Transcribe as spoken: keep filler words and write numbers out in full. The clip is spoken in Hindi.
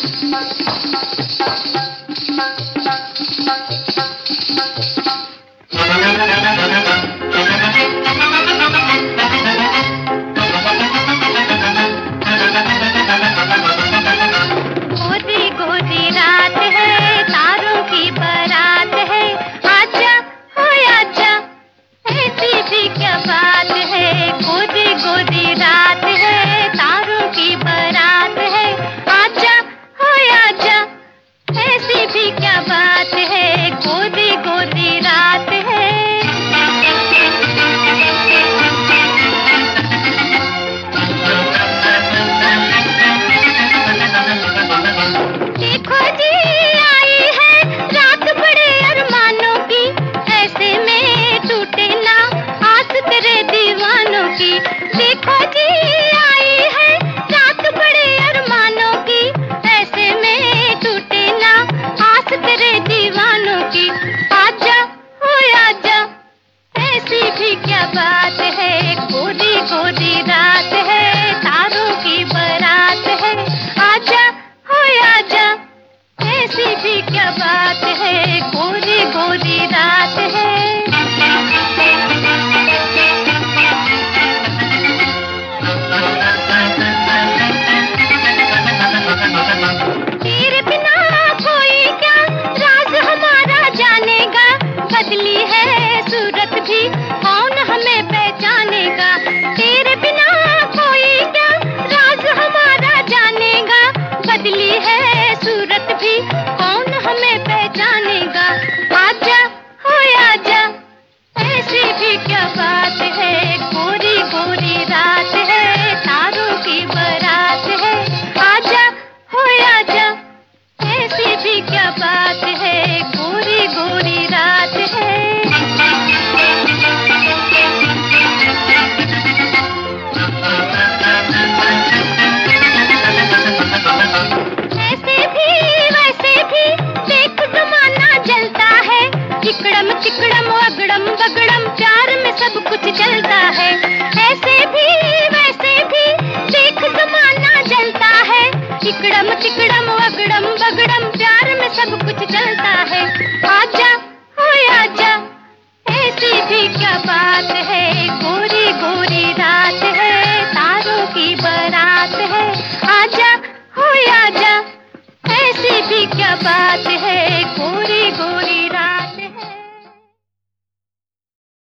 बात है, गोरी गोरी रात है, तारों की बारात है, आजा हो आजा, ऐसी भी क्या बात है, गोरी गोरी रात है। तेरे बिना कोई क्या राज हमारा जानेगा, बदली है सूरत भी कौन हमें पहचानेगा। तेरे बिना कोई क्या राज हमारा जानेगा, बदली है सूरत भी कौन हमें पहचानेगा। आजा हो आजा, ऐसी भी क्या बात है, गोरी गोरी रात है, तारों की बारात है, आजा हो आजा, ऐसी भी क्या बात है, गोरी गोरी रात है। चिकड़म चिकड़म अगड़म बगड़म, प्यार में सब कुछ चलता है। ऐसे भी वैसे भी देख जमाना जलता है। चिकड़म चिकड़म अगड़म बगड़म, प्यार में सब कुछ चलता है। आजा हो आजा, ऐसी भी क्या बात है, गोरी गोरी रात है, तारों की बारात है, आजा हो आजा, ऐसी भी क्या बात है, गोरी गोरी